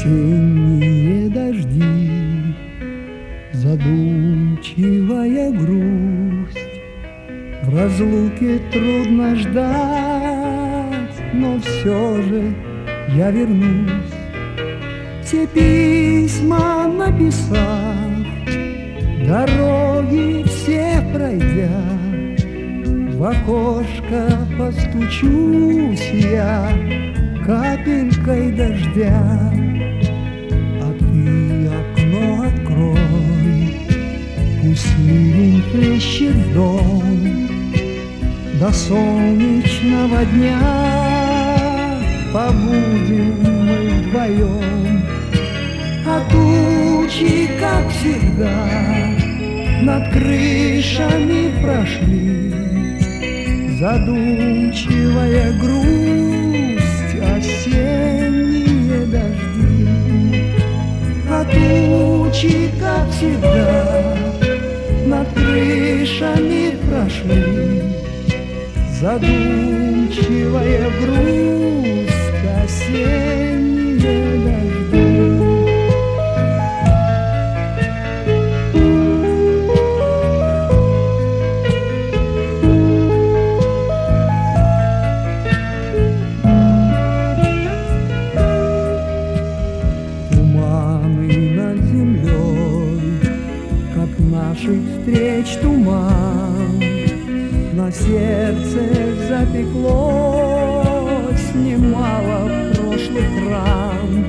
Осенние дожди, задумчивая грусть, в разлуке трудно ждать, но все же я вернусь. Все письма написав, дороги все пройдя, в окошко постучусь я капелькой дождя. А ты окно открой, пусть ливень плещет в дом, до солнечного дня побудем мы вдвоем. А тучи, как всегда, над крышами прошли, задумчивая грусть, осенние дожди. А тучи, как всегда, над крышами прошли, задумчивая грусть, осенние дожди. Наших встреч туман, на сердце запеклось немало прошлых ран.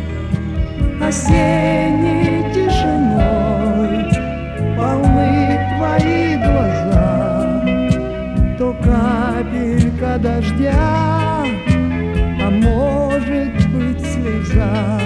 Осенней тишиной полны твои глаза, то капелька дождя, а может быть слеза.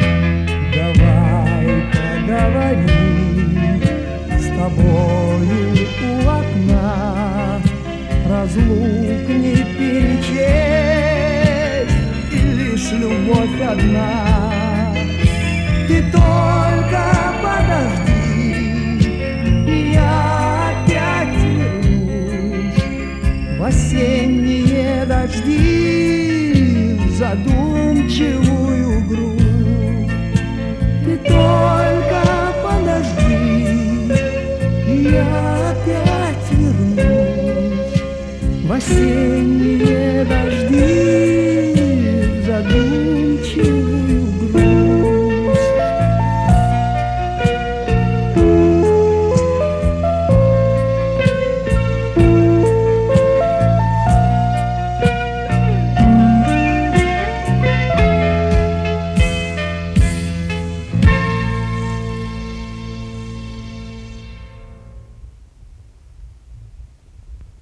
Давай поговорим с тобою у окна, разлук не перечесть, и лишь любовь одна. Ты только подожди, и я опять вернусь в осенние дожди, задумчив